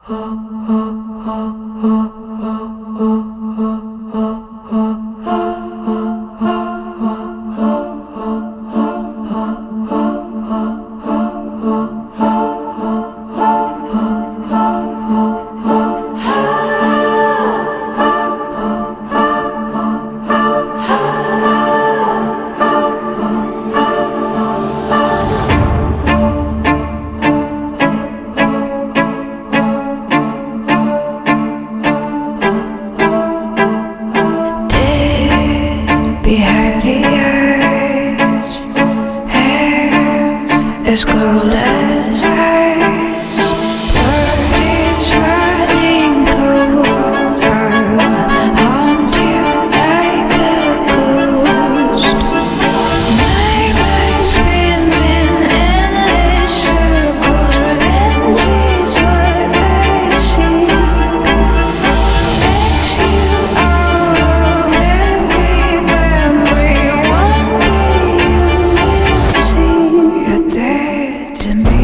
Behind the eyes, hands as cold as ice, blood is running cold. I'll haunt you like a ghost. My mind spins in endless circles. Revenge is what I seek. Makes you all every memory. One day you will see you're dead to me.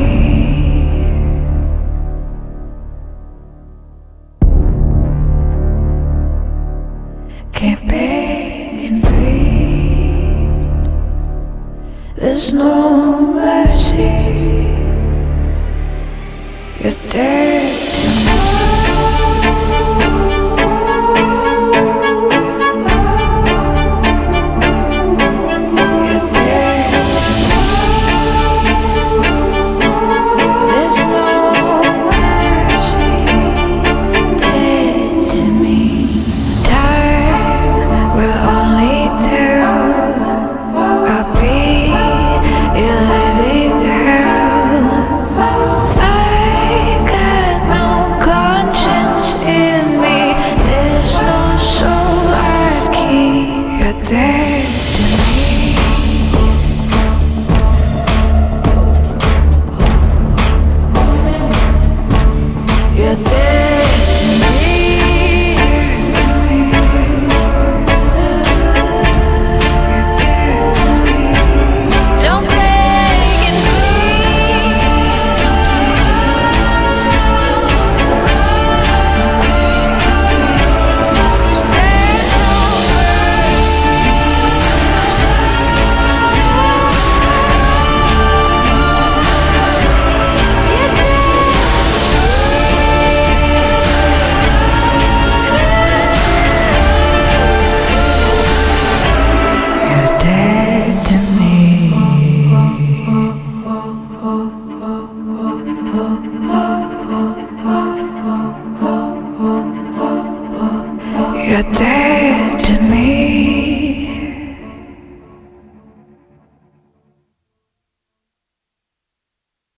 Can't beg and plead. There's no mercy. You're dead to me. You're dead to me. There's no mercy. Dead to me. Time will only tell. I'll be in living hell. I got no conscience in me. There's no soul I keep. You're dead to me. You're dead to me. Don't beg and plead. There's no mercy. You're dead to me. You're dead.